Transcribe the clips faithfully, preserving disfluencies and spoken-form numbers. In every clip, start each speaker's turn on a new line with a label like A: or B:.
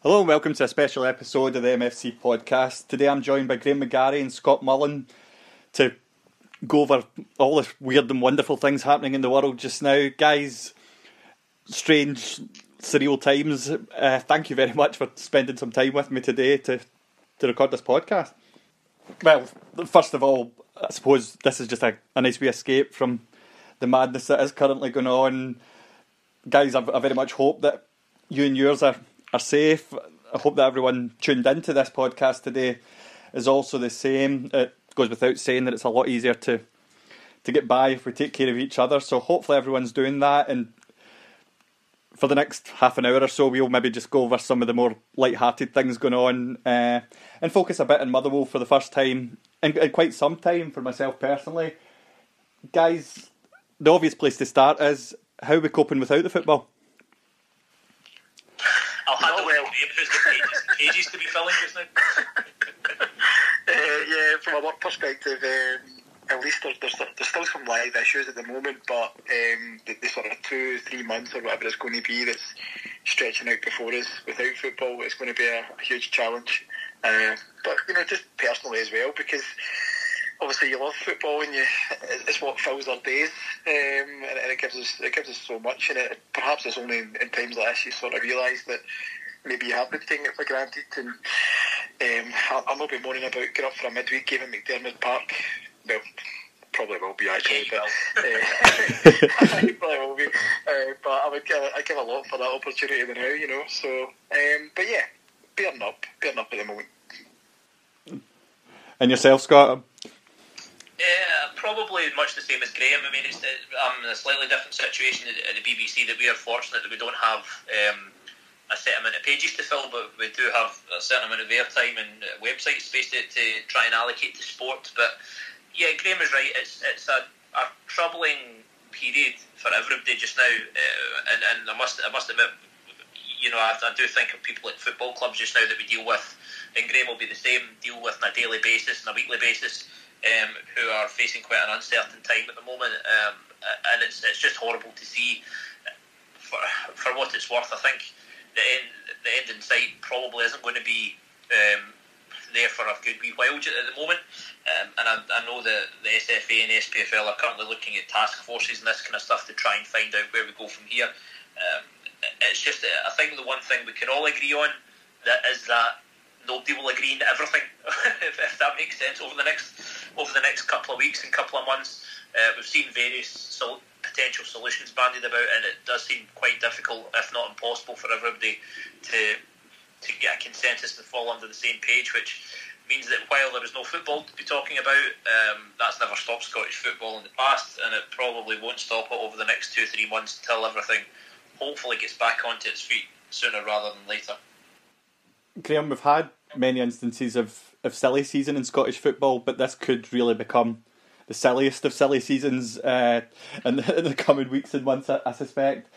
A: Hello and welcome to a special episode of the M F C podcast. Today I'm joined by Graham McGarry and Scott Mullen to go over all the weird and wonderful things happening in the world just now. Guys, strange, surreal times. Uh, thank you very much for spending some time with me today to, to record this podcast. Well, first of all, I suppose this is just a, a nice wee escape from the madness that is currently going on. Guys, I, I very much hope that you and yours are are safe. I hope that everyone tuned into this podcast today is also the same. It goes without saying that it's a lot easier to to get by if we take care of each other. So hopefully everyone's doing that. And for the next half an hour or so, we'll maybe just go over some of the more light-hearted things going on uh, and focus a bit on Motherwell for the first time in, in quite some time for myself personally. Guys, the obvious place to start is how are we coping without the football?
B: I'll handle oh, well. It who's got pages, pages to be filling just now. uh, yeah, from a work perspective, um, at least there's, there's there's still some live issues at the moment, but um, the, the sort of two, three months or whatever it's going to be that's stretching out before us without football, it's going to be a, a huge challenge. Uh, but, you know, just personally as well, because obviously you love football and you, it's what fills our days, um, and it gives us it gives us so much. And it, perhaps it's only in, in times like this you sort of realise that maybe you have been taking it for granted. And um, I'll, I'll not be moaning about getting up for a midweek game at McDiarmid Park. Well, probably will be actually, but uh, I probably will be. Uh, but I would give, I give a lot for that opportunity now, you know. So, um, but yeah, bearing up, bearing up at the moment.
A: And yourself, Scott?
B: Yeah, probably much the same as Graham. I mean, it's, I'm in a slightly different situation at the B B C, that we are fortunate that we don't have um, a set amount of pages to fill, but we do have a certain amount of airtime and website space to, to try and allocate to sport. But yeah, Graham is right. It's it's a, a troubling period for everybody just now, uh, and and I must I must admit, you know, I, I do think of people at football clubs just now that we deal with, and Graham will be the same, deal with on a daily basis and a weekly basis. Um, who are facing quite an uncertain time at the moment, um, and it's it's just horrible to see. For for what it's worth, I think the end the end in sight probably isn't going to be um, there for a good wee while at the moment. Um, and I, I know that the S F A and S P F L are currently looking at task forces and this kind of stuff to try and find out where we go from here. Um, it's just, I think the one thing we can all agree on that is that nobody will agree on everything, if, if that makes sense, over the next over the next couple of weeks and couple of months. Uh, we've seen various sol- potential solutions bandied about, and it does seem quite difficult, if not impossible, for everybody to to get a consensus and fall under the same page, which means that while there is no football to be talking about, um, that's never stopped Scottish football in the past, and it probably won't stop it over the next two or three months until everything hopefully gets back onto its feet sooner rather than later.
A: Graham, we've had many instances of, of silly season in Scottish football, but this could really become the silliest of silly seasons uh, in, the, in the coming weeks and months, I, I suspect.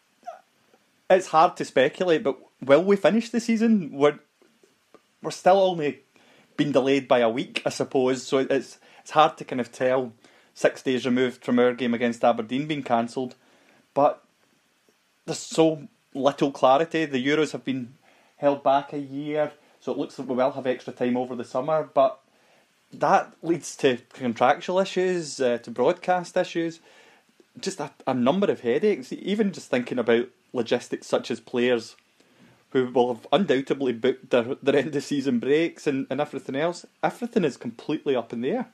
A: It's hard to speculate, but will we finish the season? We're, we're still only being delayed by a week, I suppose, so it's it's hard to kind of tell, six days removed from our game against Aberdeen being cancelled. But there's so little clarity. The Euros have been held back a year, so it looks like we will have extra time over the summer, but that leads to contractual issues, uh, to broadcast issues, just a, a number of headaches, even just thinking about logistics such as players who will have undoubtedly booked their, their end of season breaks and, and everything else. Everything is completely up in the air.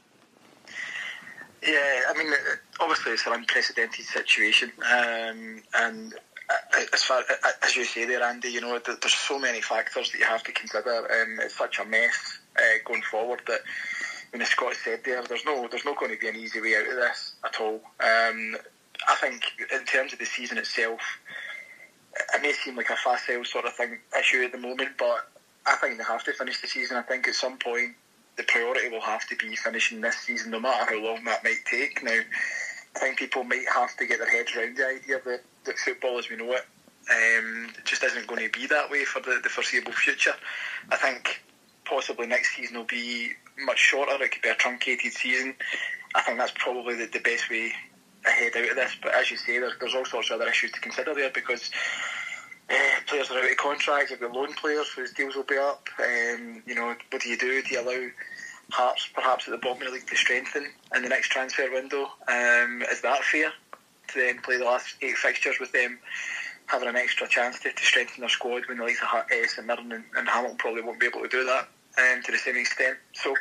C: Yeah, I mean, obviously it's an unprecedented situation, um, and as far as you say there, Andy, you know, there's so many factors that you have to consider, and it's such a mess uh, going forward that, when as Scott said there, there's no there's not going to be an easy way out of this at all. Um, I think in terms of the season itself, it may seem like a facile sort of thing issue at the moment, but I think they have to finish the season. I think at some point the priority will have to be finishing this season, no matter how long that might take. Now, I think people might have to get their heads around the idea that, that football as we know it um, just isn't going to be that way for the, the foreseeable future. I think possibly next season will be much shorter. It could be a truncated season. I think that's probably the, the best way ahead out of this. But as you say, there's, there's all sorts of other issues to consider there, because uh, players are out of contract, you've got loan players whose deals will be up. Um, you know, what do you do? Do you allow Hearts perhaps at the bottom of the league to strengthen in the next transfer window? Um, is that fair to then play the last eight fixtures with them having an extra chance to, to strengthen their squad when the likes of uh, St Mirren and, and Hamilton probably won't be able to do that um, to the same extent? So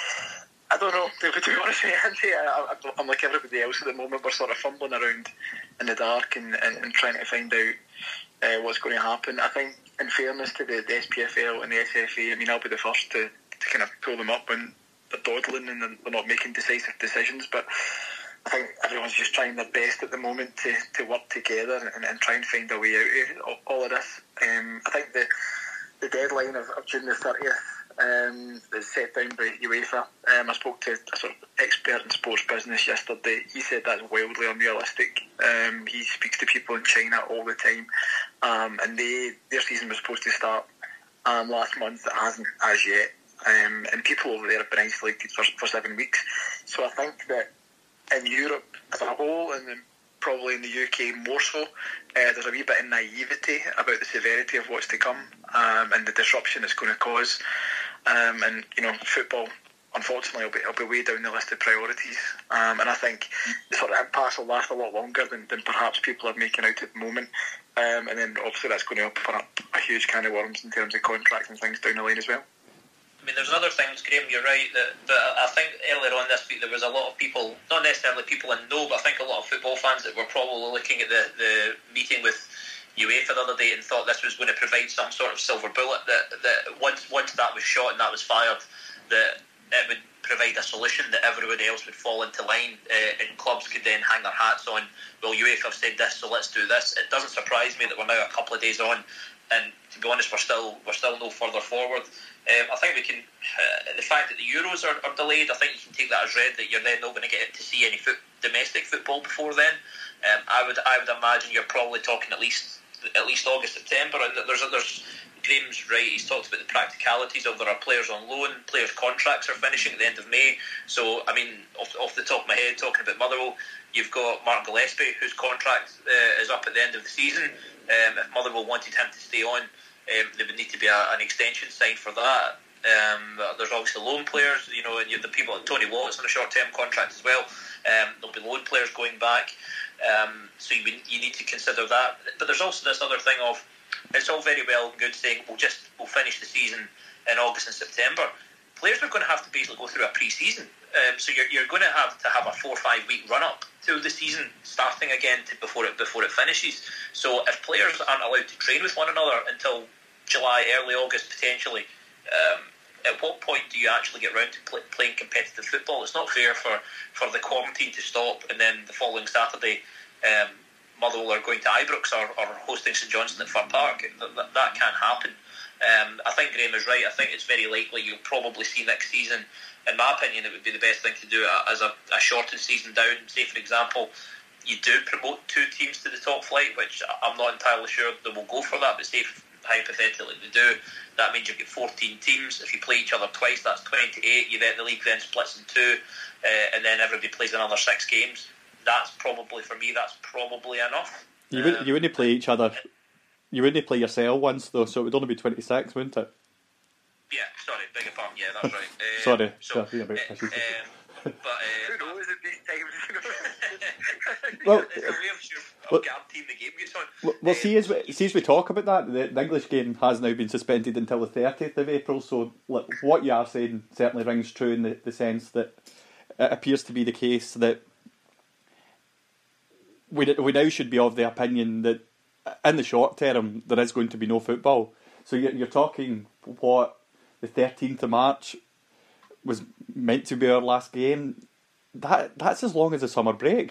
C: I don't know, to be honest with you, Andy, I, I, I'm like everybody else at the moment. We're sort of fumbling around in the dark and, and, and trying to find out uh, what's going to happen. I think, in fairness to the, the S P F L and the S F A, I mean, I'll be the first to, to kind of pull them up when they're dawdling and they're not making decisive decisions, but I think everyone's just trying their best at the moment to, to work together and, and try and find a way out of all of this. Um, I think the the deadline of, of June the thirtieth um, is set down by UEFA. Um, I spoke to a sort of expert in sports business yesterday. He said that's wildly unrealistic. Um, he speaks to people in China all the time, um, and they their season was supposed to start um, last month. It hasn't as yet, um, and people over there have been isolated for, for seven weeks. So I think that in Europe as a whole, and then probably in the U K more so, uh, there's a wee bit of naivety about the severity of what's to come um, and the disruption it's going to cause. Um, and, you know, football, unfortunately, will be, will be way down the list of priorities. Um, and I think the sort of impasse will last a lot longer than, than perhaps people are making out at the moment. Um, and then obviously that's going to open up a huge can of worms in terms of contracts and things down the line as well.
B: I mean, there's other things, Graham, you're right, that, that I think earlier on this week there was a lot of people, not necessarily people in know, but I think a lot of football fans that were probably looking at the, the meeting with UEFA the other day and thought this was going to provide some sort of silver bullet, that, that once once that was shot and that was fired, that it would provide a solution that everybody else would fall into line uh, and clubs could then hang their hats on, well, UEFA have said this, so let's do this. It doesn't surprise me that we're now a couple of days on, and to be honest, we're still we're still no further forward. Um, I think we can. Uh, the fact that the Euros are, are delayed, I think you can take that as read that you're then not going to get to see any foot, domestic football before then. Um, I would I would imagine you're probably talking at least at least August, September. And there's there's Graham's right. He's talked about the practicalities of there are players on loan, players' contracts are finishing at the end of May. So I mean, off, off the top of my head, talking about Motherwell, you've got Mark Gillespie, whose contract uh, is up at the end of the season. Um, if Motherwell wanted him to stay on, um, there would need to be a, an extension signed for that. Um, there's obviously loan players, you know, and you have the people like Tony Wallace on a short-term contract as well. Um, there'll be loan players going back, um, so you, you need to consider that. But there's also this other thing of, it's all very well and good saying we'll just we'll finish the season in August and September. Players are going to have to basically go through a pre-season, um, so you're, you're going to have to have a four or five week run up to the season starting again to before it before it finishes. So if players aren't allowed to train with one another until July, early August potentially, um, at what point do you actually get round to play, playing competitive football? It's not fair for, for the quarantine to stop and then the following Saturday um, Motherwell are going to Ibrox or, or hosting St Johnstone at Fir Park. That, that, that can't happen. Um, I think Graham is right. I think it's very likely you'll probably see next season. In my opinion, it would be the best thing to do as a, a shortened season down. Say, for example, you do promote two teams to the top flight, which I'm not entirely sure they will go for that, but say hypothetically they do, that means you get fourteen teams. If you play each other twice, that's twenty-eight. You then the league then splits in two, uh, and then everybody plays another six games. That's probably, for me, that's probably enough.
A: You wouldn't,
B: um,
A: you wouldn't play each other. You wouldn't play yourself once though, so it would only be twenty-six, wouldn't it?
B: Yeah, sorry, beg your pardon. Yeah, that's right. Um,
A: sorry,
B: so,
A: sorry about
B: uh, um, but uh,
C: Who knows at these times?
A: well,
B: it's a way of sure
A: well,
B: guaranteeing the game gets on.
A: Well, well
B: um,
A: see, as we, see, as we talk about that, the, the English game has now been suspended until the thirtieth of April, so like, what you are saying certainly rings true in the, the sense that it appears to be the case that we, we now should be of the opinion that in the short term there is going to be no football. So you're, you're talking, what, the thirteenth of March was meant to be our last game. That That's as long as the summer break.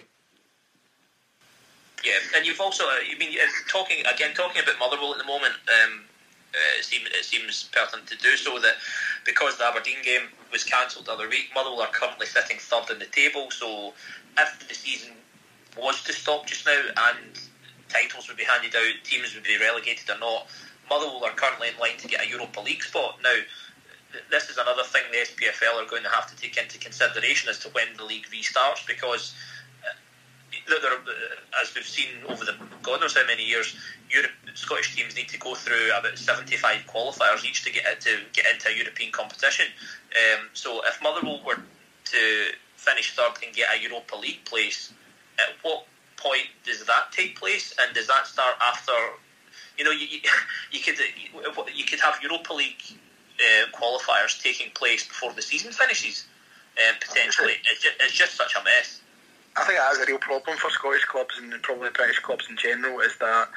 B: Yeah, and you've also, I mean, talking again, talking about Motherwell at the moment, um, uh, it, seems, it seems pertinent to do so that because the Aberdeen game was cancelled the other week, Motherwell are currently sitting third in the table, so if the season was to stop just now and titles would be handed out, teams would be relegated or not, Motherwell are currently in line to get a Europa League spot. Now, this is another thing the S P F L are going to have to take into consideration as to when the league restarts, because that there, uh, as we've seen over the God knows how many years, Europe, Scottish teams need to go through about seventy-five qualifiers each to get to get into a European competition. Um, so if Motherwell were to finish third and get a Europa League place, at what point does that take place, and does that start after? You know, you you, you could you could have Europa League uh, qualifiers taking place before the season finishes, um, potentially. It's just, it's just such a mess.
C: I think that is a real problem for Scottish clubs and probably British clubs in general, is that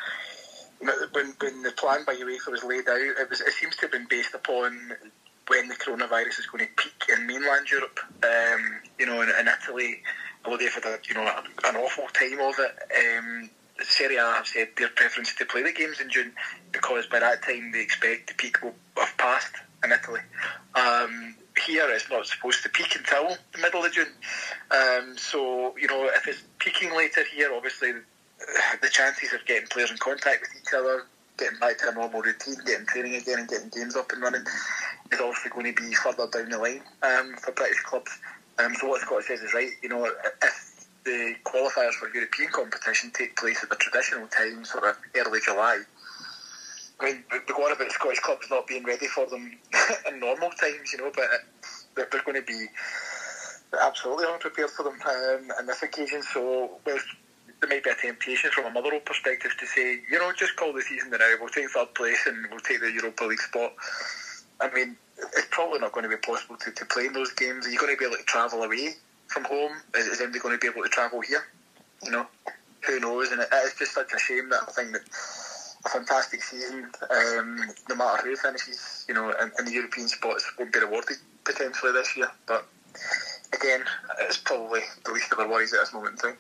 C: when when the plan by UEFA was laid out, it was it seems to have been based upon when the coronavirus is going to peak in mainland Europe. Um, you know, in, in Italy, although they've had a, you know an awful time of it. Um, Serie A have said their preference to play the games in June because by that time they expect the peak will have passed in Italy. Um, here it's not supposed to peak until the middle of June. Um, so, you know, if it's peaking later here, obviously the chances of getting players in contact with each other, getting back to a normal routine, getting training again and getting games up and running is obviously going to be further down the line um, for British clubs. Um, so what Scott says is right. You know, if the qualifiers for European competition take place at the traditional time, sort of early July, I mean, we go on about Scottish clubs not being ready for them in normal times, you know, but they're, they're going to be absolutely unprepared for them um, on this occasion. So, well, there might be a temptation from a Motherwell perspective to say, you know, just call the season now, we'll take third place and we'll take the Europa League spot. I mean, it's probably not going to be possible to, to play in those games. Are you going to be able to travel away from home? Is, is anybody going to be able to travel here? You know, who knows? And it, it's just such a shame that I think that a fantastic season, um, no matter who finishes, you know, in, in the European spots, won't be rewarded potentially this year. But again, it's probably the least of our worries at this moment in time.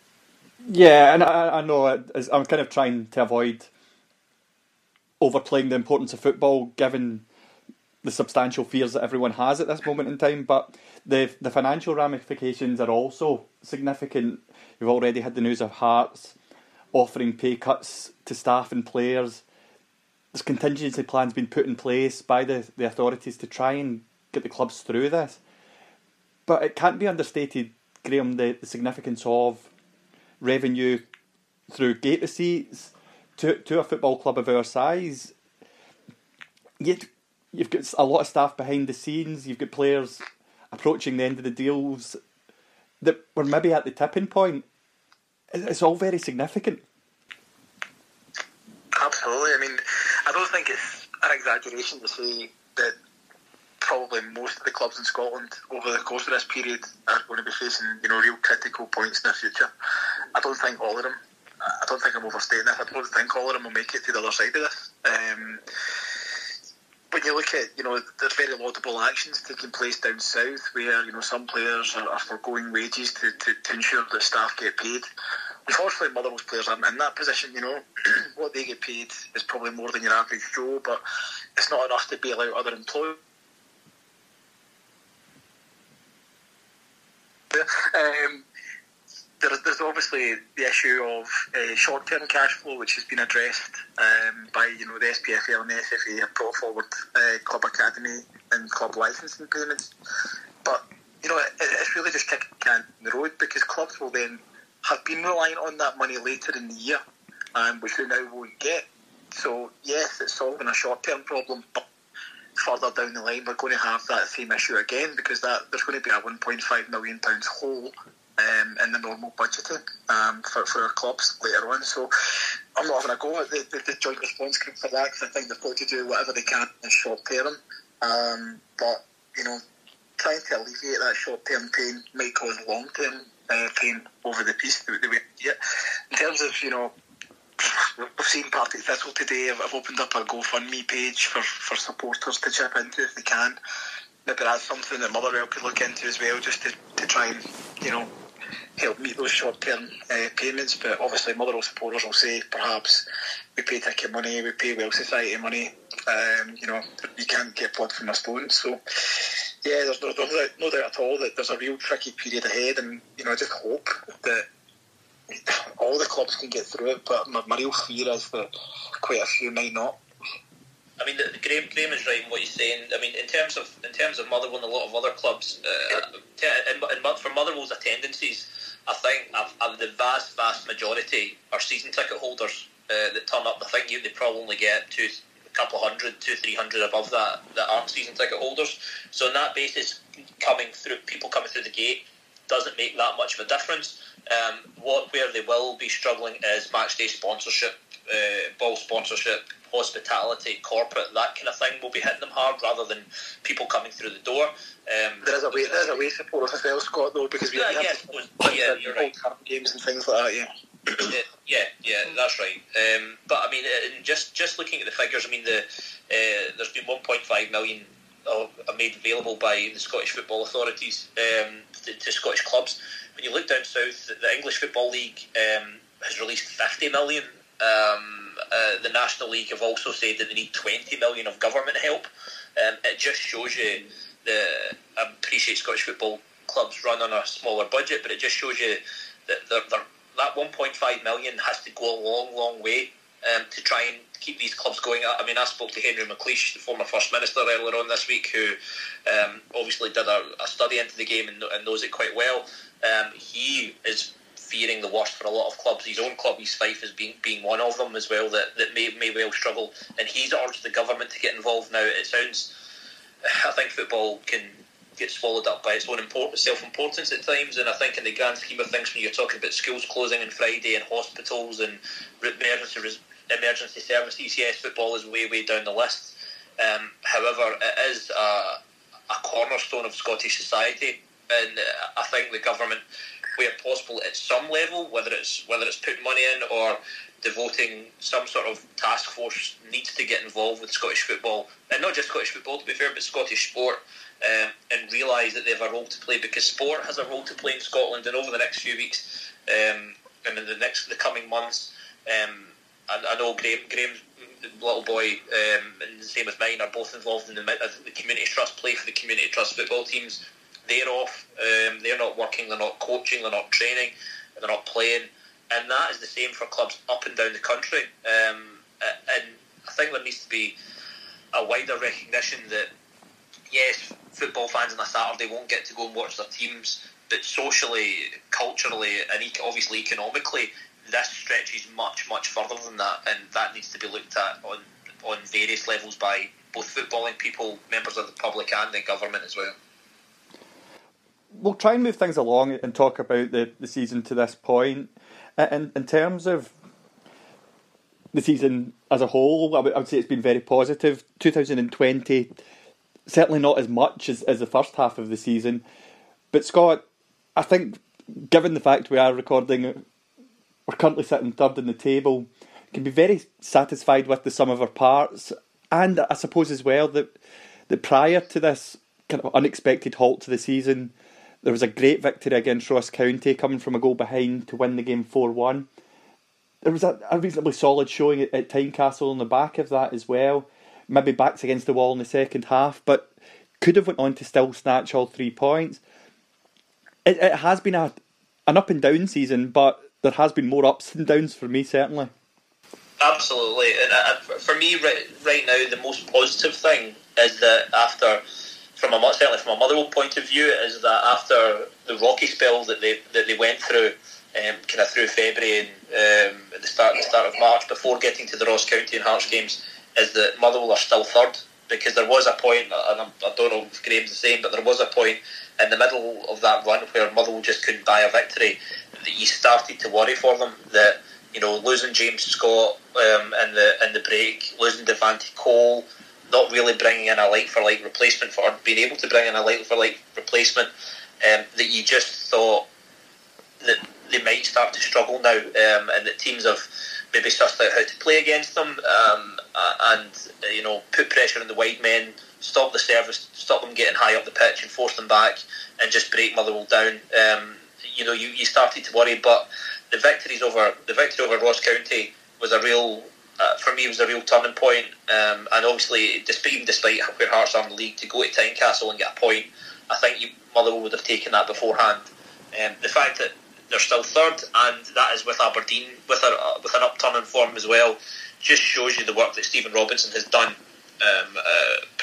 A: Yeah, and I, I know it, I'm kind of trying to avoid overplaying the importance of football, given the substantial fears that everyone has at this moment in time. But the the financial ramifications are also significant. We've already had the news of Hearts offering pay cuts to staff and players. There's contingency plans being put in place by the, the authorities to try and get the clubs through this. But it can't be understated, Graham, the, the significance of revenue through gate receipts to to a football club of our size. Yet you've got a lot of staff behind the scenes, you've got players approaching the end of the deals that were maybe at the tipping point. It's all very significant.
C: Absolutely. I mean, I don't think it's an exaggeration to say that probably most of the clubs in Scotland over the course of this period are going to be facing, you know, real critical points in the future. I don't think all of them, I don't think I'm overstating this, I don't think all of them will make it to the other side of this. Um, when you look at, you know, there's very laudable actions taking place down south where, you know, some players are, are foregoing wages to, to, to ensure that staff get paid. Unfortunately, Motherwell's players aren't in that position, you know. What they get paid is probably more than your average Joe, but it's not enough to bail out other employers. Um, there, there's obviously the issue of uh, short-term cash flow, which has been addressed um, by, you know, the S P F L and the S F A have brought forward uh, club academy and club licensing payments. But, you know, it, it's really just kicking the can in the road, because clubs will then have been relying on that money later in the year, um, which they now won't get. So, yes, it's solving a short-term problem, but further down the line we're going to have that same issue again, because that there's going to be a one point five million pounds hole um, in the normal budgeting um, for, for our clubs later on. So I'm not having a go at the, the, the joint response group for that, because I think they've got to do whatever they can in short term. Um, but, you know, trying to alleviate that short term pain might cause long term uh, pain over the piece that we get. In terms of, you know, we've seen Partick Thistle today. I've opened up a GoFundMe page for, for supporters to chip into if they can. Maybe that's something that Motherwell could look into as well, just to, to try and, you know, help meet those short-term uh, payments. But obviously Motherwell supporters will say, perhaps, we pay ticket money, we pay Welsh Society money, um, you know, you can't get blood from a stone. So, yeah, there's no, no, doubt, no doubt at all that there's a real tricky period ahead, and, you know, I just hope that all the clubs can get through it, but my, my real fear is that quite a few might not.
B: I mean, the, the Graham, Graham is right in what he's saying. I mean, in terms of in terms of Motherwell and a lot of other clubs, uh, in, in, for Motherwell's attendances, I think uh, uh, the vast, vast majority are season ticket holders uh, that turn up. I think you, they probably get two, a couple of hundred, two, three hundred above that that aren't season ticket holders. So on that basis, coming through, people coming through the gate doesn't make that much of a difference. Um, what where they will be struggling is match day sponsorship, uh, ball sponsorship, hospitality, corporate, that kind of thing will be hitting them hard rather than people coming through the door. Um,
C: there is a way, there is a way support as well, Scott, though, because we
B: yeah,
C: have
B: yeah,
C: to
B: yeah, you're right.
C: games and things like that. Yeah,
B: yeah, yeah, yeah, that's right. Um, but I mean, uh, just just looking at the figures, I mean, the uh, there's been one point five million uh, made available by the Scottish football authorities um, to, to Scottish clubs. When you look down south, the English Football League um, has released fifty million. Um, uh, the National League have also said that they need twenty million of government help. Um, it just shows you the. I appreciate Scottish football clubs run on a smaller budget, but it just shows you that they're, they're, that one point five million has to go a long, long way um, to try and keep these clubs going. I mean, I spoke to Henry McLeish, the former First Minister, earlier on this week, who um, obviously did a, a study into the game and, and knows it quite well. Um, he is fearing the worst for a lot of clubs. His own club, East Fife, is being being one of them as well, that, that may may well struggle. And he's urged the government to get involved now. It sounds, I think football can get swallowed up by its own import, self-importance at times, and I think in the grand scheme of things, when you're talking about schools closing on Friday and hospitals and emergency emergency services, yes, football is way, way down the list. Um, however, it is a, a cornerstone of Scottish society, and I think the government, where possible at some level, whether it's whether it's putting money in or devoting some sort of task force, needs to get involved with Scottish football, and not just Scottish football to be fair, but Scottish sport, um, and realise that they have a role to play, because sport has a role to play in Scotland. And over the next few weeks um, and in the next the coming months, um, I, I know Graham, Graham's little boy um, and the same with mine are both involved in the, the community trust, play for the community trust football teams. They're off, um, they're not working, they're not coaching, they're not training, they're not playing, and that is the same for clubs up and down the country. Um, and I think there needs to be a wider recognition that, yes, football fans on a Saturday won't get to go and watch their teams, but socially, culturally, and obviously economically, this stretches much, much further than that, and that needs to be looked at on, on various levels by both footballing people, members of the public, and the government as well.
A: We'll try and move things along and talk about the, the season to this point. In, in terms of the season as a whole, I would, I would say it's been very positive. twenty twenty, certainly not as much as, as the first half of the season. But Scott, I think given the fact we are recording, we're currently sitting third in the table, can be very satisfied with the sum of our parts. And I suppose as well that, that prior to this kind of unexpected halt to the season, there was a great victory against Ross County, coming from a goal behind to win the game four one. There was a, a reasonably solid showing at, at Tynecastle on the back of that as well. Maybe backs against the wall in the second half, but could have went on to still snatch all three points. It, it has been a, an up and down season, but there has been more ups and downs for me, certainly.
B: Absolutely. And uh, for me, right, right now, the most positive thing is that after... From a certainly from a Motherwell point of view, is that after the rocky spell that they that they went through, um, kind of through February and um, at the start the start of March, before getting to the Ross County and Hearts games, is that Motherwell are still third, because there was a point, and I don't know if Graham's the same, but there was a point in the middle of that run where Motherwell just couldn't buy a victory, that you started to worry for them, that, you know, losing James Scott um, in the in the break, losing Devante Cole, not really bringing in a like-for-like replacement for, or being able to bring in a like-for-like replacement, um, that you just thought that they might start to struggle now, um, and that teams have maybe sussed out how to play against them, um, and, you know, put pressure on the wide men, stop the service, stop them getting high up the pitch and force them back, and just break Motherwell down. Um, you know, you, you started to worry, but the victories over the victory over Ross County was a real... Uh, for me, it was a real turning point, um, and obviously, despite, even despite where Hearts are in the league, to go to Tynecastle and get a point, I think you, Motherwell would have taken that beforehand. Um, the fact that they're still third, and that is with Aberdeen, with a, uh, with an upturn in form as well, just shows you the work that Stephen Robinson has done, um, uh,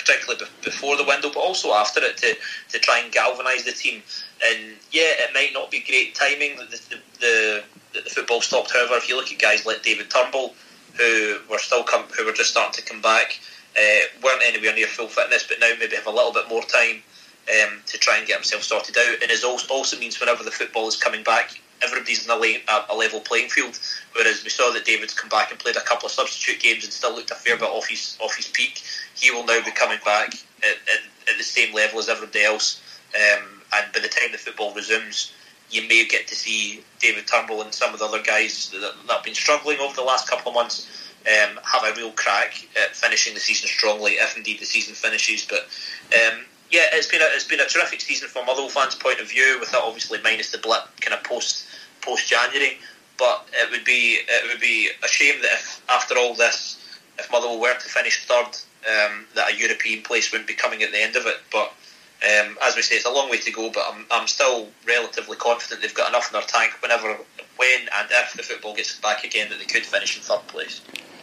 B: particularly be- before the window, but also after it, to, to try and galvanise the team. And yeah, it might not be great timing that the, the, the, the football stopped. However, if you look at guys like David Turnbull, who were still come, who were just starting to come back, uh, weren't anywhere near full fitness, but now maybe have a little bit more time um, to try and get themselves sorted out. And it also, also means whenever the football is coming back, everybody's in a, la- a level playing field. Whereas we saw that David's come back and played a couple of substitute games and still looked a fair bit off his off his peak. He will now be coming back at, at, at the same level as everybody else. Um, and by the time the football resumes, you may get to see David Turnbull and some of the other guys that, that have been struggling over the last couple of months um, have a real crack at finishing the season strongly, if indeed the season finishes. But um, yeah, it's been a, it's been a terrific season from Motherwell fans' point of view, with that obviously minus the blip kind of post post January. But it would be it would be a shame that if after all this, if Motherwell were to finish third, um, that a European place wouldn't be coming at the end of it. But um, as we say, it's a long way to go. But I'm I'm still relatively confident they've got enough in their tank whenever, when and if the football gets back again, that they could finish in third place.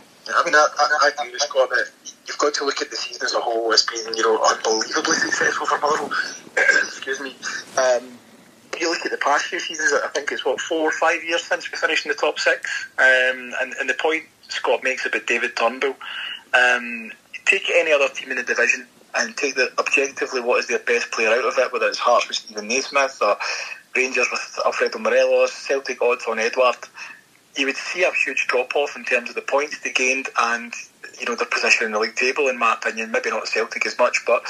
C: I mean, I, I, I agree with Scott that you've got to look at the season as a whole as being, you know, unbelievably successful for Motherwell. Excuse me. Um, you look at the past few seasons, I think it's, what, four or five years since we finished in the top six. Um, and, and the point Scott makes about David Turnbull, um, take any other team in the division and take the objectively what is their best player out of it, whether it's Hearts with Stephen Naismith or Rangers with Alfredo Morelos, Celtic odds on Edward, you would see a huge drop-off in terms of the points they gained and, you know, their position in the league table, in my opinion. Maybe not Celtic as much, but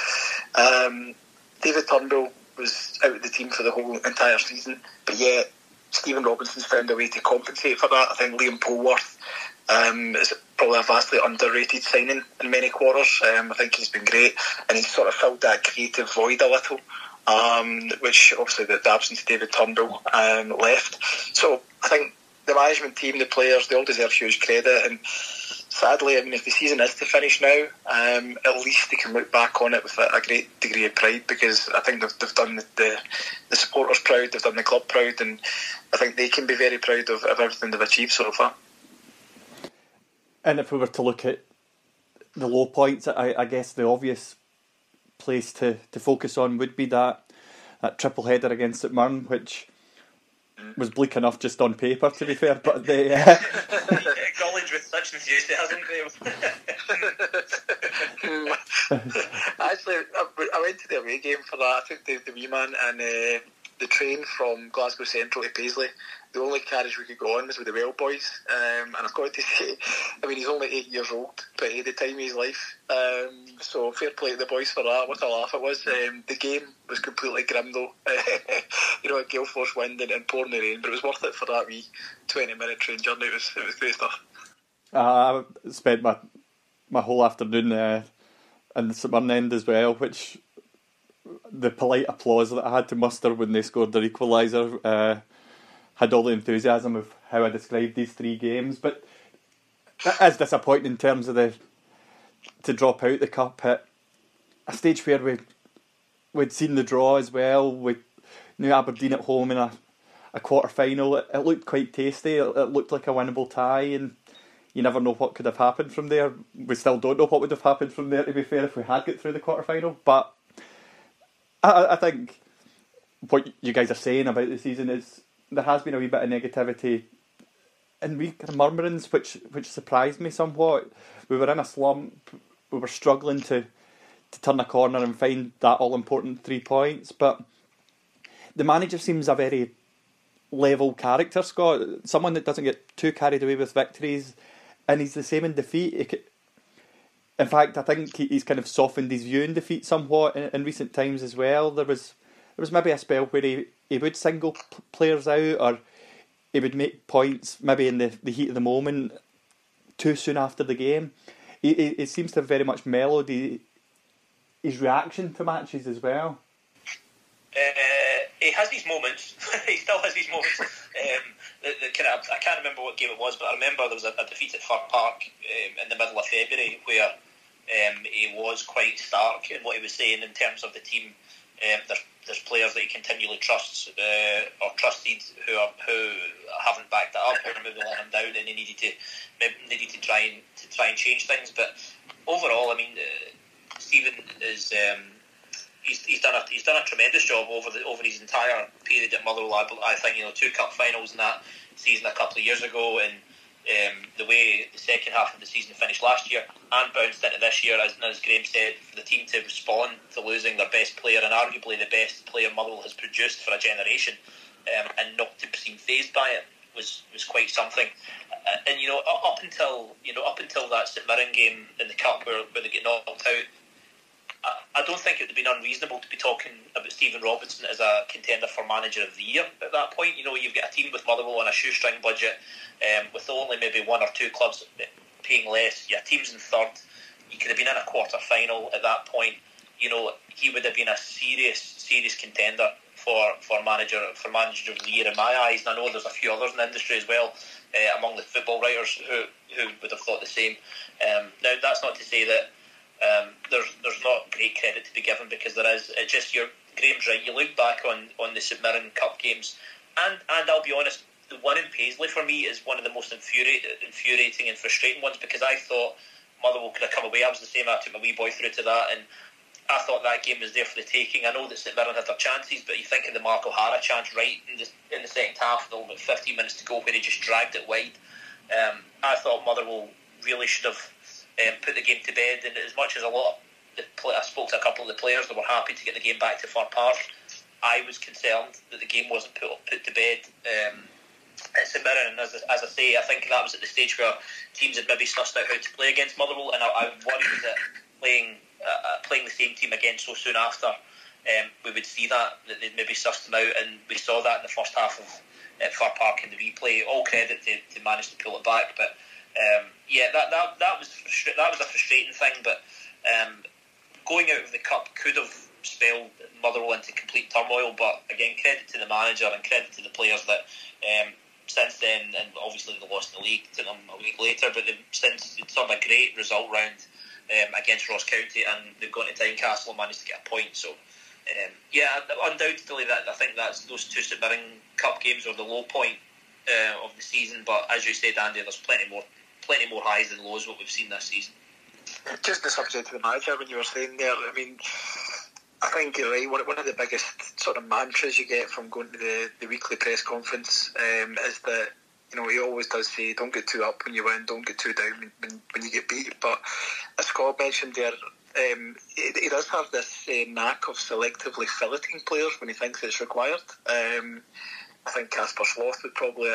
C: um, David Turnbull was out of the team for the whole entire season, but yet Stephen Robinson's found a way to compensate for that. I think Liam Polworth um, is probably a vastly underrated signing in many quarters. Um, I think he's been great, and he's sort of filled that creative void a little, um, which obviously the, the absence of David Turnbull um, left. So I think the management team, the players, they all deserve huge credit, and sadly, I mean, if the season is to finish now, um, at least they can look back on it with a, a great degree of pride, because I think they've, they've done the, the, the supporters proud, they've done the club proud, and I think they can be very proud of, of everything they've achieved so far.
A: And if we were to look at the low points, I, I guess the obvious place to, to focus on would be that, that triple header against St Mirren, which was bleak enough just on paper, to be fair, but they uh...
B: acknowledge with such enthusiasm, Graham.
C: Actually, I went to the away game for that. I took the, the wee man and uh, the train from Glasgow Central to Paisley. The only carriage we could go on was with the Well boys, um, and I've got to say, I mean, he's only eight years old, but he had the time of his life. Um, so fair play to the boys for that. What a laugh it was. Um, the game was completely grim though. You know, a gale force wind and, and pouring the rain, but it was worth it for that wee twenty minute train journey. It was it was great stuff.
A: Uh, I spent my my whole afternoon uh, in the St Mirren end as well, which the polite applause that I had to muster when they scored their equaliser uh, had all the enthusiasm of how I described these three games. But it is disappointing in terms of the to drop out the cup at a stage where we we'd seen the draw as well. We knew Aberdeen at home in a, a quarter final. It, it looked quite tasty. It, it looked like a winnable tie, and you never know what could have happened from there. We still don't know what would have happened from there, to be fair, if we had got through the quarter final. But I, I think what you guys are saying about the season is there has been a wee bit of negativity and wee kind of murmurings, which which surprised me somewhat. We were in a slump. We were struggling to, to turn a corner and find that all-important three points. But the manager seems a very level character, Scott. Someone that doesn't get too carried away with victories, and he's the same in defeat. He could, in fact, I think he's kind of softened his view in defeat somewhat in, in recent times as well. There was there was maybe a spell where he, he would single p- players out, or he would make points maybe in the, the heat of the moment too soon after the game. He, he, he seems to have very much mellowed he, his reaction to matches as well.
B: Uh, he has these moments. He still has these moments. Um, the, the kind of, I can't remember what game it was, but I remember there was a, a defeat at Fir Park um, in the middle of February where um, he was quite stark in what he was saying in terms of the team. Um, there's, there's players that he continually trusts uh, or trusted who are, who haven't backed it up or maybe let him down, and he needed to maybe needed to try and to try and change things. But overall, I mean, uh, Stephen It's um, he's he's done a he's done a tremendous job over the over his entire period at Motherwell. I, I think you know two cup finals in that season a couple of years ago, and um, the way the second half of the season finished last year and bounced into this year, as, as Graham said, for the team to respond to losing their best player and arguably the best player Motherwell has produced for a generation, um, and not to seem fazed by it was was quite something. Uh, and you know, up until you know up until that St Mirren game in the cup where, where they get knocked out, I, I don't think it would have been unreasonable to be talking about Stephen Robinson as a contender for manager of the year at that point. You know, you've got a team with Motherwell on a shoestring budget, um, with only maybe one or two clubs paying less. Yeah, teams in third. You could have been in a quarter final at that point. You know, he would have been a serious, serious contender for, for manager for manager of the year in my eyes. And I know there's a few others in the industry as well, uh, among the football writers who who would have thought the same. Um, now, that's not to say that um, there's there's not great credit to be given, because there is. It's just your Graham's right. You look back on, on the St Mirren Cup games, and and I'll be honest, the one in Paisley for me is one of the most infuriating, infuriating and frustrating ones, because I thought Motherwell could have come away. I was the same. I took my wee boy through to that, and I thought that game was there for the taking. I know that St Mirren had their chances, but you think of the Mark O'Hara chance right in the, in the second half, with about fifteen minutes to go, where he just dragged it wide. Um, I thought Motherwell really should have um, put the game to bed, and as much as a lot of the play, I spoke to a couple of the players that were happy to get the game back to Fir Park, I was concerned that the game wasn't put put to bed. Um, at St Mirren, and as, as I say, I think that was at the stage where teams had maybe sussed out how to play against Motherwell, and I, I worried that playing uh, playing the same team again so soon after, um, we would see that, that they'd maybe sussed them out, and we saw that in the first half of uh, Fir Park in the replay. All credit to, to manage to pull it back, but um, yeah, that, that that was frustra- that was a frustrating thing. But um, going out of the cup could have spelled Motherwell into complete turmoil. But again, credit to the manager and credit to the players that um, since then, and obviously they lost the league to them a week later, but they've since it's sort of a great result round um, against Ross County, and they've gone to Tynecastle and managed to get a point. So um, yeah, undoubtedly that I think that's those two St Mirren Cup games are the low point uh, of the season. But as you said, Andy, there's plenty more, plenty more highs than lows what we've seen this season.
C: Just the subject of the manager, when you were saying there, I mean, I think you're right. One, one of the biggest sort of mantras you get from going to the, the weekly press conference um, is that, you know, he always does say, don't get too up when you win, don't get too down when, when, when you get beat. But as Scott mentioned there, um, he, he does have this uh, knack of selectively filleting players when he thinks it's required. Um, I think Casper Sloth would probably,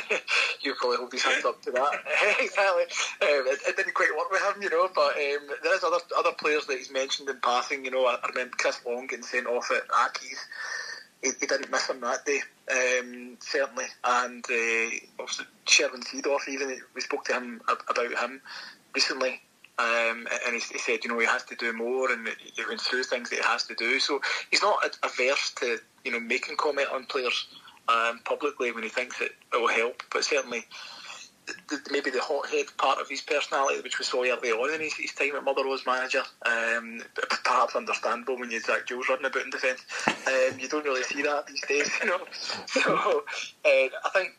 C: you probably hold his hands up to that. Exactly. Um, it, it didn't quite work with him, you know, but um, there is other other players that he's mentioned in passing. You know, I, I remember Chris Long getting sent off at Accies. He, he didn't miss him that day, um, certainly. And uh, obviously Sherwin Seedorf, even, we spoke to him about him recently. Um, and he, he said, you know, he has to do more, and he went through things that he has to do. So he's not averse to, you know, making comment on players Um, publicly when he thinks it, it will help, but certainly the, the, maybe the hothead part of his personality, which we saw early on in his, his time at Motherwell as manager, um, perhaps understandable when you Zach Jules running about in defence. Um, you don't really see that these days, you know. So uh, I think,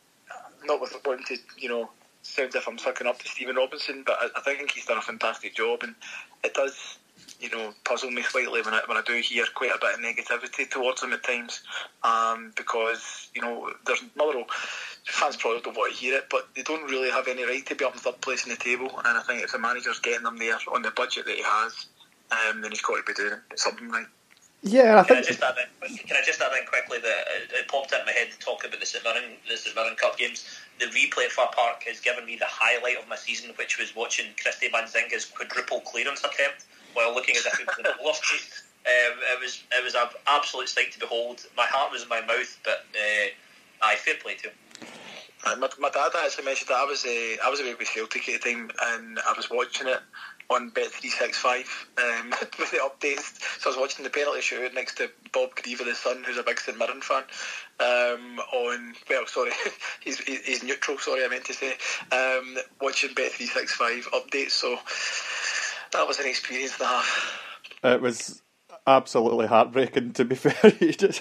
C: not with wanting to, you know, sound as if I'm sucking up to Stephen Robinson, but I, I think he's done a fantastic job, and it does, you know, puzzle me slightly when I when I do hear quite a bit of negativity towards him at times, um, because, you know, there's Motherwell fans probably don't want to hear it, but they don't really have any right to be up in third place in the table, and I think if the manager's getting them there on the budget that he has, um, then he's got to be doing something right.
A: Yeah, I
B: can
A: think.
B: I just add in, can I just add in quickly that it, it popped into my head to talk about the St Mirren, the St Mirren Cup games. The replay at Fir Park has given me the highlight of my season, which was watching Christy Manzinga's quadruple clearance attempt while looking as if it was an roller skate. Um, it was it was an absolute sight to behold. My heart was in my mouth, but uh, aye, fair play to him.
C: Uh, my, my dad actually mentioned that I was uh, I was away with Celtic at the time, and I was watching it on Bet three sixty-five um, with the updates. So I was watching the penalty shootout next to Bob Grieve, his son, who's a big St Mirren fan. Um, on well, sorry, he's he's neutral. Sorry, I meant to say. Um, watching Bet three sixty-five updates. So that was an experience and a half.
A: It was absolutely heartbreaking, to be fair. just,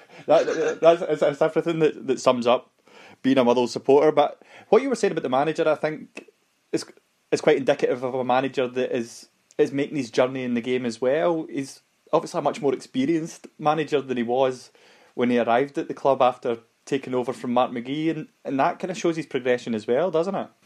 A: that, that's, that's everything that, that sums up being a Motherwell supporter. But what you were saying about the manager, I think, is is quite indicative of a manager that is is making his journey in the game as well. He's obviously a much more experienced manager than he was when he arrived at the club after taking over from Mark McGee, and, and that kind of shows his progression as well, doesn't it?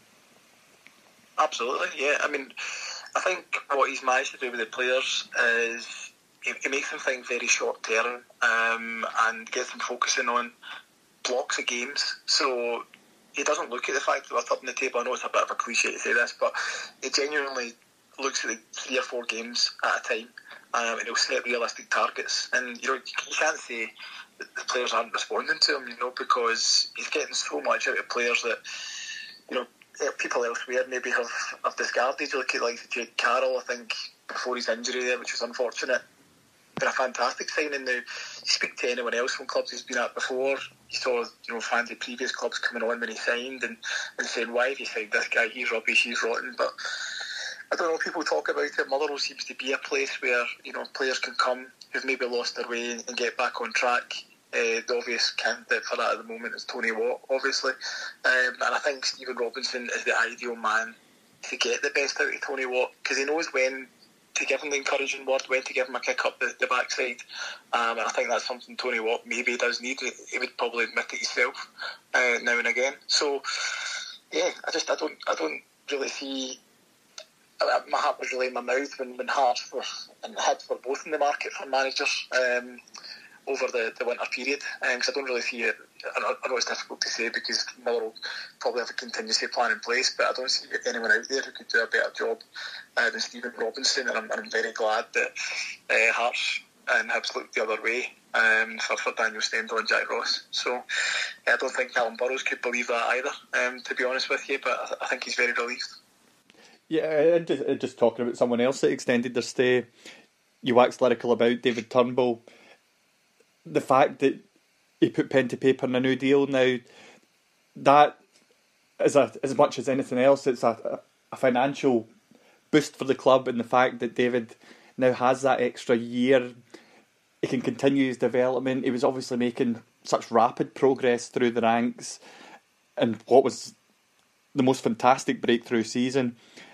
C: Absolutely, yeah. I mean, I think what he's managed to do with the players is he, he makes them think very short term, um, and gets them focusing on blocks of games. So he doesn't look at the fact that we're top in the table. I know it's a bit of a cliche to say this, but he genuinely looks at the three or four games at a time, um, and he'll set realistic targets. And you know, you can't say that the players aren't responding to him, you know, because he's getting so much out of players that, you know, people elsewhere maybe have, have discarded. You look at like Jake Carroll, I think, before his injury there, which was unfortunate. Been a fantastic signing. Now, you speak to anyone else from clubs he's been at before, you saw, you know, fans of previous clubs coming on when he signed and, and saying, why have you signed this guy? He's rubbish, he's rotten. But I don't know, people talk about it. Motherwell seems to be a place where, you know, players can come who've maybe lost their way and get back on track. Uh, the obvious candidate for that at the moment is Tony Watt, obviously. Um, and I think Stephen Robinson is the ideal man to get the best out of Tony Watt, because he knows when to give him the encouraging word, when to give him a kick up the, the backside. Um, and I think that's something Tony Watt maybe does need. He would probably admit it himself uh, now and again. So, yeah, I just I don't I don't really see. My heart was really in my mouth when, when Hearts were and Hibs were both in the market for managers um, over the, the winter period, because um, I don't really see it. I know, I know it's difficult to say because Motherwell probably have a contingency plan in place, but I don't see anyone out there who could do a better job uh, than Stephen Robinson, and I'm, and I'm very glad that uh, Hearts and Hibs looked the other way um, for, for Daniel Stendel and Jack Ross. So uh, I don't think Alan Burrows could believe that either, um, to be honest with you, but I, I think he's very relieved.
A: Yeah, and just, just talking about someone else that extended their stay, you waxed lyrical about David Turnbull. The fact that he put pen to paper in a new deal now, that is a, as much as anything else, it's a, a financial boost for the club, and the fact that David now has that extra year, he can continue his development. He was obviously making such rapid progress through the ranks, and what was the most fantastic breakthrough season.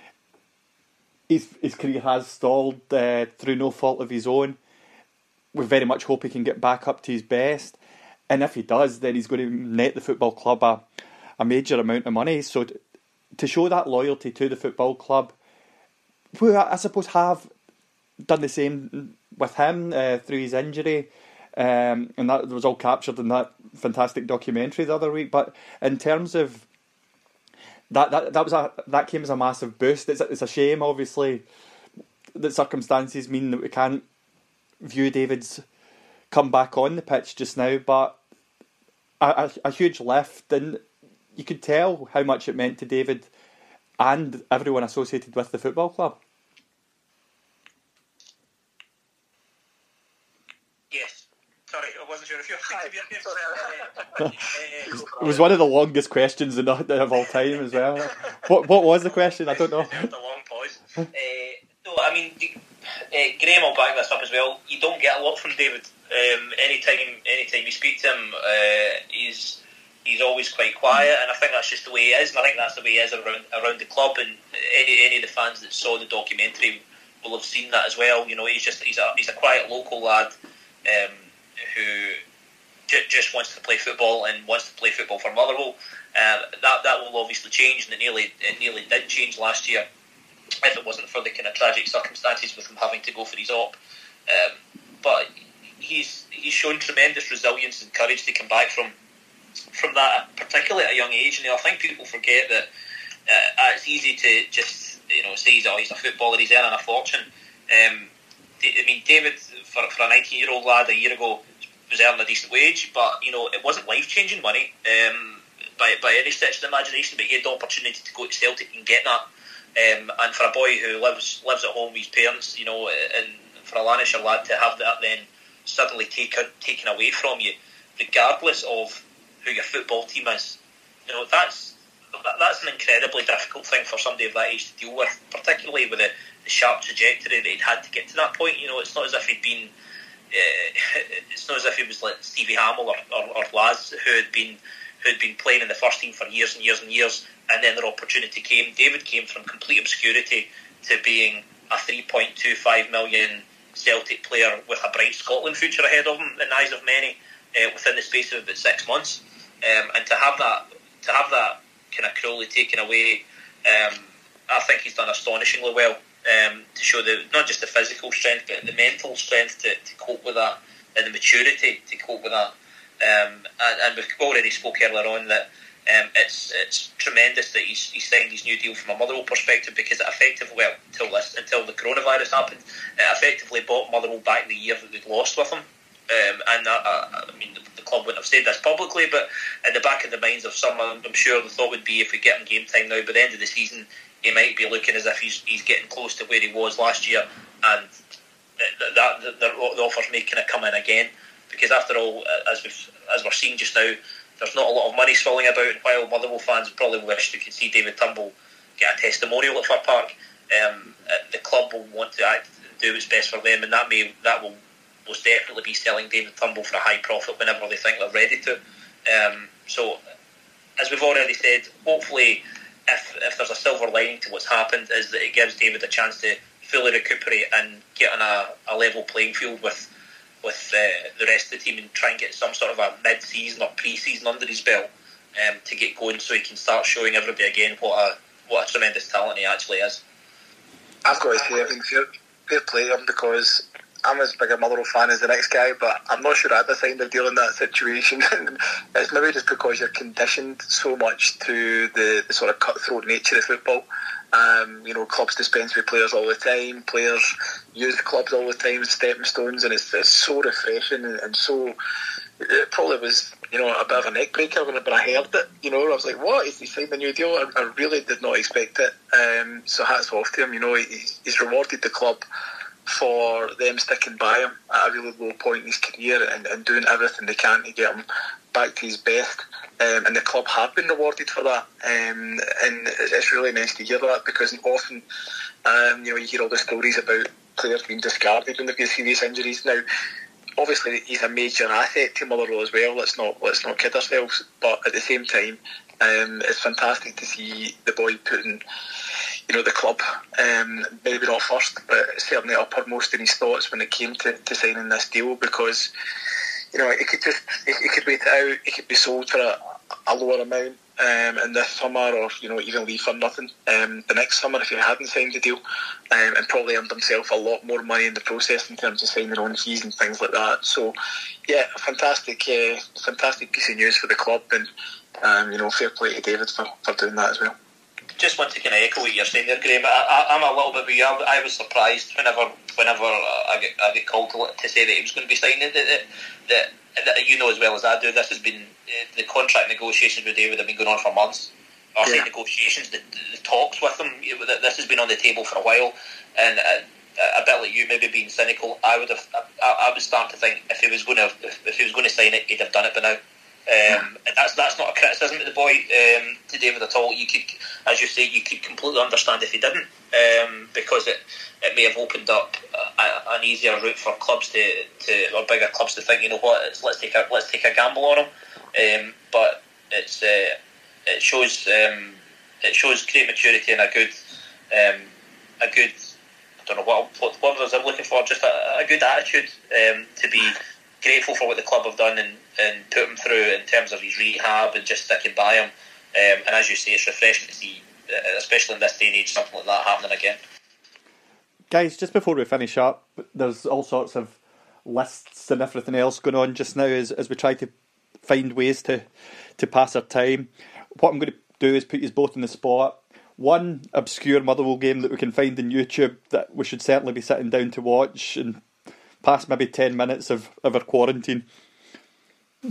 A: His, his career has stalled uh, through no fault of his own. We very much hope he can get back up to his best. And if he does, then he's going to net the football club a, a major amount of money. So to, to show that loyalty to the football club, who I, I suppose have done the same with him uh, through his injury, um, and that was all captured in that fantastic documentary the other week. But in terms of that, that that was a that came as a massive boost. It's a, it's a shame, obviously, that circumstances mean that we can't view David's come back on the pitch just now, but a, a, a huge lift, and you could tell how much it meant to David and everyone associated with the football club.
B: Yes. Sorry, I wasn't sure if you were thinking
A: It was one of the longest questions of all time as well. What what was the question? I don't know.
B: There was a long pause. uh, no, I mean, uh, Graham will back this up as well. You don't get a lot from David. Um, anytime, anytime you speak to him, uh, he's he's always quite quiet, and I think that's just the way he is, and I think that's the way he is around around the club. And any any of the fans that saw the documentary will have seen that as well. You know, he's just he's a he's a quiet local lad um, who j- just wants to play football and wants to play football for Motherwell. Uh, that that will obviously change, and it nearly it nearly did change last year, if it wasn't for the kind of tragic circumstances with him having to go for his op. Um, but he's he's shown tremendous resilience and courage to come back from from that, particularly at a young age. And I think people forget that uh, it's easy to just you know say he's a, he's a footballer, he's earning a fortune. Um, I mean, David, for for a nineteen-year-old lad a year ago, was earning a decent wage, but you know it wasn't life-changing money um, by by any stretch of the imagination. But he had the opportunity to go to Celtic and get that. Um, and for a boy who lives lives at home with his parents, you know, and for a Lancashire lad to have that then suddenly take, taken away from you, regardless of who your football team is, you know, that's that's an incredibly difficult thing for somebody of that age to deal with, particularly with the, the sharp trajectory that he'd had to get to that point. You know, it's not as if he'd been, uh, it's not as if he was like Stevie Hamill or, or, or Laz who had been who had been playing in the first team for years and years and years, and then their opportunity came. David came from complete obscurity to being a, a three point two five million Celtic player with a bright Scotland future ahead of him in the eyes of many uh, within the space of about six months. Um, and to have that, to have that kind of Crowley taken away, um, I think he's done astonishingly well um, to show the not just the physical strength, but the mental strength to, to cope with that, and the maturity to cope with that. Um, and, and we've already spoke earlier on that um, it's it's tremendous that he's, he's signed his new deal from a Motherwell perspective, because it effectively, well, until this, until the coronavirus happened, it effectively bought Motherwell back the year that they'd lost with him. Um, and uh, I mean, the, the club wouldn't have said this publicly, but in the back of the minds of some, I'm sure the thought would be, if we get him game time now, by the end of the season, he might be looking as if he's he's getting close to where he was last year, and that, that the, the offers may kind of come in again, because after all, as we've as we're seeing just now, there's not a lot of money swirling about, and while Motherwell fans probably wish they could see David Turnbull get a testimonial at Fir Park, um, the club will want to act, do what's best for them, and that may that will most definitely be selling David Turnbull for a high profit whenever they think they're ready to. Um, so, as we've already said, hopefully, if if there's a silver lining to what's happened, is that it gives David a chance to fully recuperate and get on a, a level playing field with with uh, the rest of the team, and try and get some sort of a mid-season or pre-season under his belt um, to get going, so he can start showing everybody again what a what a tremendous talent he actually is.
C: I've got to say, I think fair, fair play to him, because I'm as big a Motherwell fan as the next guy, but I'm not sure I'd have signed a deal in that situation. It's maybe just because you're conditioned so much to the, the sort of cutthroat nature of football. Um, you know, clubs dispense with players all the time, players use clubs all the time as stepping stones, and it's, it's so refreshing and, and so... It probably was, you know, a bit of a neck breaker when I heard it. You know, I was like, what? He signed a new deal? I, I really did not expect it. Um, so hats off to him. You know, he, he's rewarded the club for them sticking by him at a really low point in his career, and, and doing everything they can to get him back to his best. Um, and the club have been rewarded for that. Um, and it's really nice to hear that, because often, um, you know, you hear all the stories about players being discarded when they've got serious injuries. Now, obviously, he's a major asset to Motherwell as well. Let's not let's not kid ourselves. But at the same time, um, it's fantastic to see the boy putting, you know, the club, um, maybe not first, but certainly uppermost in his thoughts when it came to, to signing this deal, because, you know, it could just it could wait it out. It could be sold for a, a lower amount um, in this summer, or, you know, even leave for nothing um, the next summer if he hadn't signed the deal, um, and probably earned himself a lot more money in the process in terms of signing on fees and things like that. So, yeah, a fantastic, uh, fantastic piece of news for the club, and um, you know, fair play to David for, for doing that as well.
B: Just want to kind of echo what you're saying there, Graham. I, I, I'm a little bit with you. I, I was surprised whenever whenever I get I get called to, to say that he was going to be signing. That, that, that, that you know as well as I do, this has been uh, the contract negotiations with David have been going on for months. Or say yeah. negotiations, the, the talks with him. This has been on the table for a while, and uh, a bit like you, maybe being cynical, I would have. I, I was starting to think if he was going to if, if he was going to sign it, he'd have done it by now. Um, and that's that's not a criticism of the boy, um, to David at all. You could, as you say, you could completely understand if he didn't, um, because it it may have opened up a, an easier route for clubs to, to or bigger clubs to think, you know what, it's, let's take a let's take a gamble on him. Um, but it's uh, it shows um, it shows great maturity and a good um, a good I don't know what what words I'm looking for, just a, a good attitude um, to be grateful for what the club have done and, and put him through in terms of his rehab and just sticking by him. Um, and as you say, it's refreshing to see, especially in this day and age, something like that happening again.
A: Guys, just before we finish up, there's all sorts of lists and everything else going on just now as, as we try to find ways to, to pass our time. What I'm going to do is put you both in the spot. One obscure Motherwell game that we can find on YouTube that we should certainly be sitting down to watch and past maybe ten minutes of, of our quarantine.
C: Uh,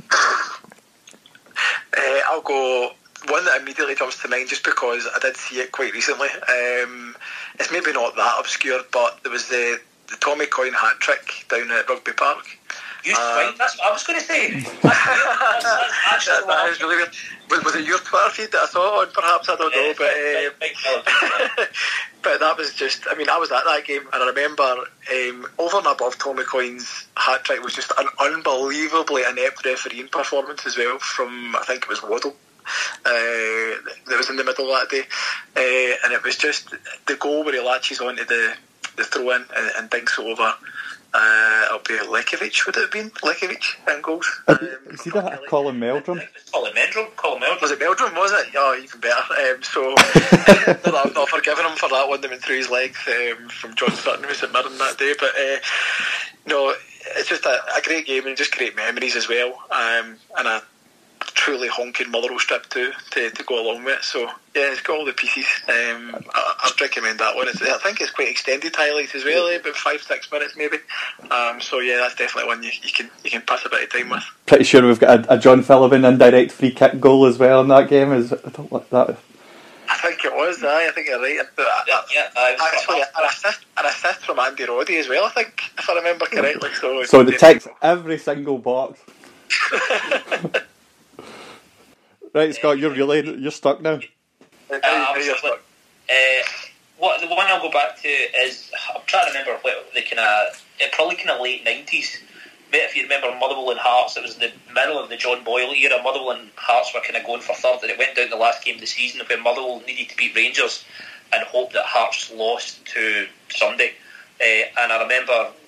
C: I'll go one that immediately jumps to mind just because I did see it quite recently. Um, it's maybe not that obscure, but there was the, the Tommy Coyne hat trick down at Rugby Park.
B: You um, that's what I was going to say. That's, that's, that's actually
C: that, that is really weird. Was, was it your Twitter feed that I saw it on? Perhaps, I don't know, but uh, but that was just. I mean, I was at that game, and I remember um, over and above Tommy Coyne's hat trick was just an unbelievably inept refereeing performance as well from, I think it was Waddle. Uh, that was in the middle that day, uh, and it was just the goal where he latches onto the the throw in and, and dinks it over. Uh, it'll be Lekovic, would it have been? Lekovic in goals.
A: Um,
C: Um,
A: is he that Colin Meldrum?
B: Colin Meldrum. Colin Meldrum.
C: Was it Meldrum, was it? Oh, even better. Um, so, I'm not forgiving him for that one that went through his legs um, from John Sutton, who was at Mirren that day. But uh, no, it's just a, a great game and just great memories as well. Um, and a truly honking Motherwell strip too to, to go along with it. So yeah, it's got all the pieces. Um, I, I'd recommend that one. It's, I think it's quite extended highlights as well, eh? About five six minutes maybe. Um, so yeah, that's definitely one you, you can you can pass a bit of time with.
A: Pretty sure we've got a, a John Phillivan indirect free kick goal as well in that game. Is I don't like that.
C: I think it was. Aye, I think you're right. But
B: Yeah, yeah, uh,
C: actually, an assist, an assist from Andy Roddy as well. I think, if I remember correctly. So,
A: So the ticks every single box. Right, Scott, you're really you're stuck now.
B: Uh, absolutely. Uh, what the one I'll go back to is I'm trying to remember what the kind of it probably kind of late nineties. If you remember Motherwell and Hearts, it was the middle of the John Boyle era. Motherwell and Hearts were kind of going for third, and it went down the last game of the season where Motherwell needed to beat Rangers and hope that Hearts lost to Sunday. Uh, and I remember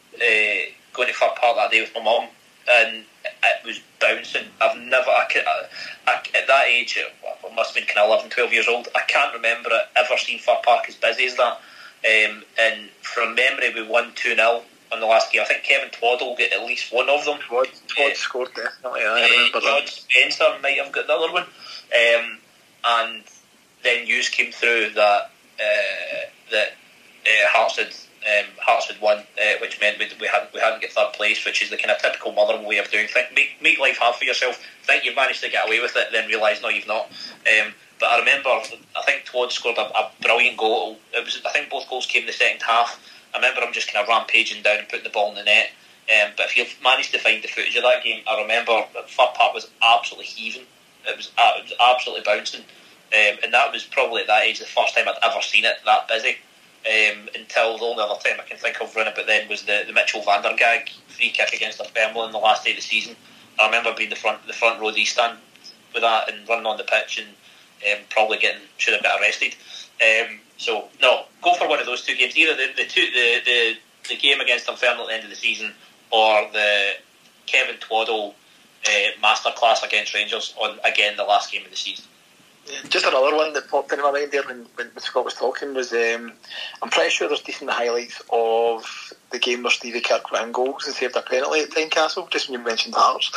B: uh, going to Fir Park that day with my mum, and it was bouncing. I've never, I, I, I, at that age, I must have been kind of eleven, twelve years old, I can't remember it ever seen Fir Park as busy as that. Um, and from memory, we won two nil on the last game. I think Kevin Twaddle got at least one of them.
C: Twad, Twad uh, scored definitely. I remember
B: uh, John
C: that.
B: Spencer might have got the other one. Um, and then news came through that uh, that uh, Hearts had um, Hearts had won, uh, which meant we, we hadn't we hadn't got third place, which is the kind of typical Motherwell way of doing things. Make make life hard for yourself. Think you've managed to get away with it, then realise no, you've not. Um, but I remember, I think Twad scored a, a brilliant goal. It was, I think both goals came in the second half. I remember him just kind of rampaging down and putting the ball in the net. Um, but if you've managed to find the footage of that game, I remember that Fir Park was absolutely heaving. It was, uh, it was absolutely bouncing. Um, and that was probably at that age the first time I'd ever seen it that busy. Um, until the only other time I can think of running about then was the, the Mitchell van der Gaag free kick against Dunfermline in the last day of the season. I remember being the front the front row of the East Stand with that and running on the pitch and um, probably getting should have got arrested. Um, so no, go for one of those two games. Either the the two the, the, the game against Dunfermline at the end of the season or the Kevin Twaddle uh, masterclass against Rangers on again the last game of the season.
C: Just another one that popped into my mind there when, when Scott was talking was um, I'm pretty sure there's decent highlights of the game where Stevie Kirk ran goals and saved a penalty at Tynecastle, just when you mentioned Hearts.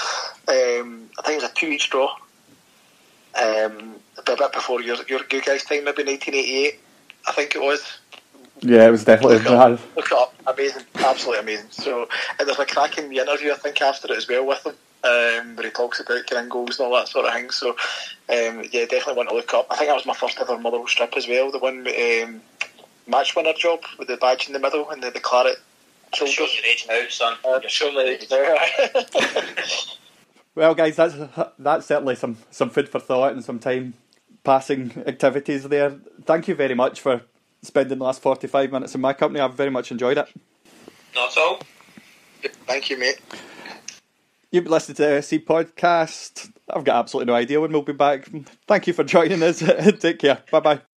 C: Um, I think it was a two each draw. Um, a bit before your, your, your guys' time, maybe nineteen eighty-eight, I think it was.
A: Yeah, it was definitely
C: look it up, look it up. Amazing, absolutely amazing. So, and there's a crack in the interview I think after it as well with him. Um, where he talks about getting goals and all that sort of thing. So, um, yeah, definitely want to look up. I think that was my first ever Motherwell strip as well. The one um, match winner job with the badge in the middle and the, the claret shoulders.
B: Show your age now, son.
C: Uh, show your age now.
A: Well, guys, that's that's certainly some, some food for thought and some time passing activities there. Thank you very much for spending the last forty-five minutes in my company. I've very much enjoyed it.
B: Not at all.
C: Thank you, mate.
A: You've been listening to the F C Podcast. I've got absolutely no idea when we'll be back. Thank you for joining us. Take care. Bye-bye.